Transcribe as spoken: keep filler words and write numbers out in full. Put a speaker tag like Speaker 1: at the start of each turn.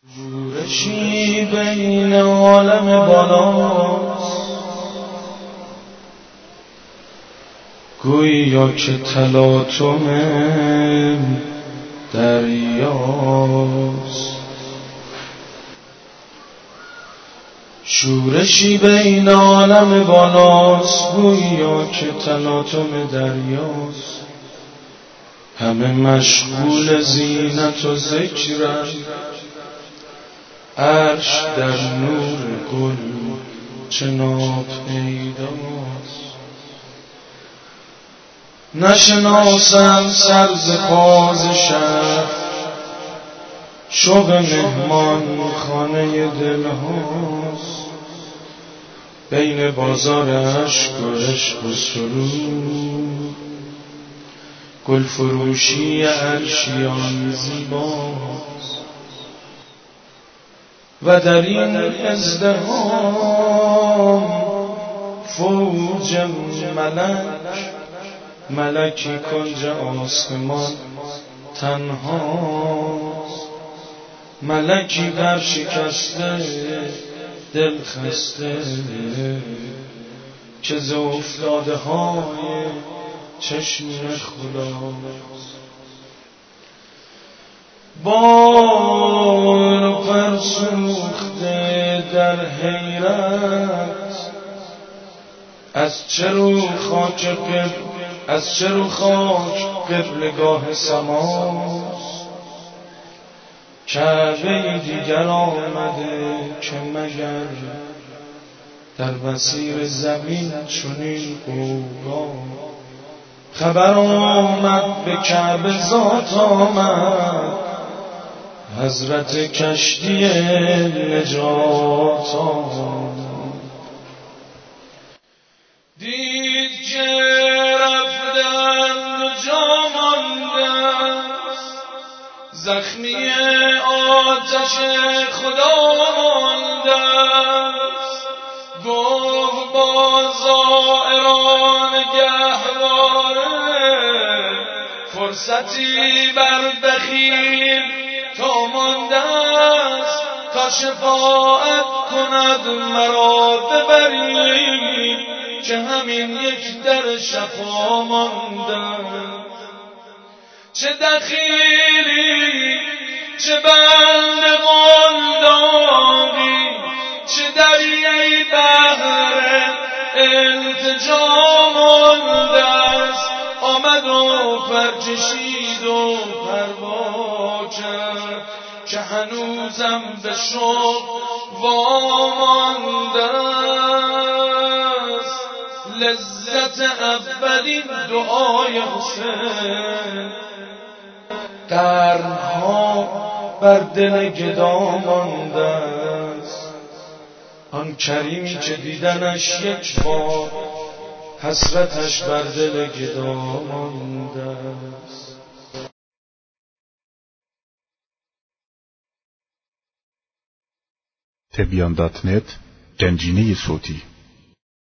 Speaker 1: شورشی بین عالم بالاست، گویا که تلاطم دریاست. شورشی بین عالم بالاست، گویا که تلاطم دریاست. همه مشغول زینت و ذکرند، عرش در نور گل چه ناپیداست. نشناسم سر ز پا ز شهر، شوق مهمان خانه دلهاست. بین بازار عشق و عشق و سرود، گل فروشی عرشیان زیباست. و در این ازدحام فوج ملک، ملکی کنج آسمان تنهاست. ملکی پر شکسته دل خسته، که ز افتاده های چشم خداست. بال پر سوخته در حیرت، از چه رو خاک قبل از چه رو خاک قبلگاه سماست. کعبه دیگر آمده که مگر در مسیر زمین چنین غوغا. خبر آمد به کعبه ذات آمد، حضرت کشتی نجات آمد. دید که رفتند و جا ماندست، زخمی آتش خدا ماندست. گفت با زائران گهواره، فرصتی بر بخیل تا ماندست. تا شفاعت کند مرا ببرید، که همین یک در شفا ماندست. چه دخیلی چه بند قلداقی، چه دریای بحر التجا ماندست. آمد و پرکشید و پروا کرد، که هنوزم به شوق واماندست. لذت اولین دعای حسین، قرنها بر دل گدا مانده است. آن کریمی که دیدنش یک بار، حسرتش بر دل گدا مانده است.
Speaker 2: تبیان دات نت، گنجینه صوتی.